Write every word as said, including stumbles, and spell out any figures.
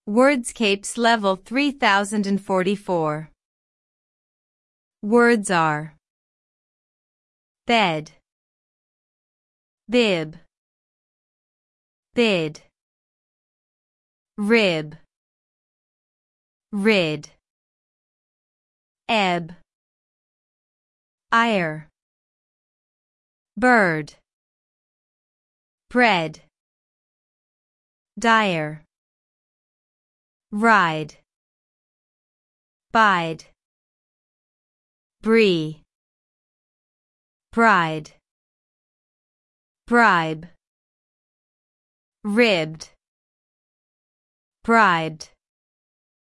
Wordscapes Level three thousand forty-four. Words are bed, bib, bid, rib, rid, ebb, ire, bird, bread, dire, ride, bide, bree, bride, bribe, ribbed, bribed.